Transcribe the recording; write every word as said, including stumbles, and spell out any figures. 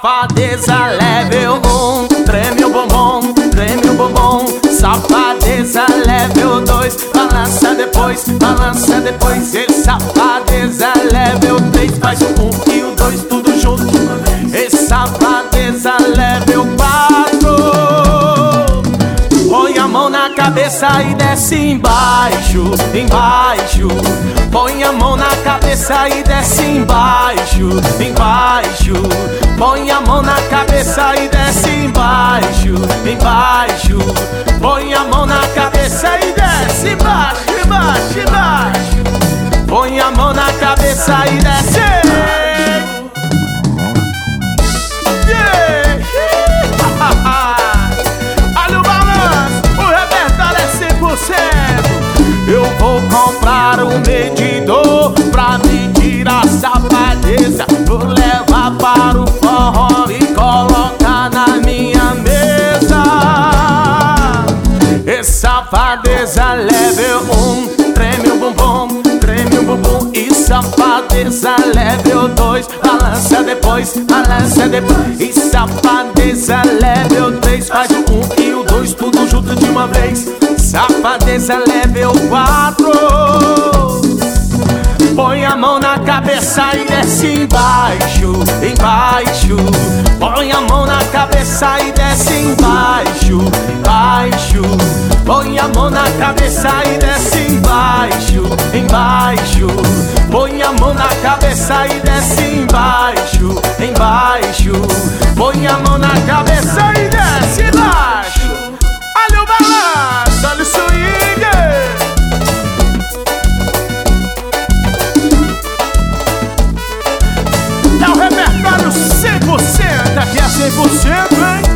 Safadeza level um, treme o bumbum, treme o bumbum. Safadeza level dois, balança depois, balança depois. E safadeza level três, faz o um e o dois tudo junto. E safadeza level quatro, põe a mão na cabeça e desce embaixo, embaixo. Põe a mão na cabeça e desce embaixo, embaixo. Põe a mão na cabeça e desce embaixo, embaixo. Põe a mão na cabeça e desce embaixo, embaixo, embaixo. Põe a mão na cabeça e desce. Yeah. Olha o balanço, o repertório é cem por cento. Eu vou comprar um medidor pra medir a safadeza. Vou levar para o forró e colocar na minha mesa. E safadeza level um, treme o bumbum, treme o bumbum. E safadeza level dois, balança depois, balança depois. E safadeza level três, faz o um e o dois tudo junto de uma vez. Safadeza level quatro, põe a mão na cabeça e desce embaixo, embaixo. Põe a mão na cabeça e desce embaixo, embaixo. Põe a mão na cabeça e desce embaixo, embaixo. Põe a mão na cabeça e desce embaixo, embaixo. Põe a mão na cabeça e desce embaixo. Olha o balanço, olha o swing. É o repertório cem por cento, aqui é cem por cento, hein?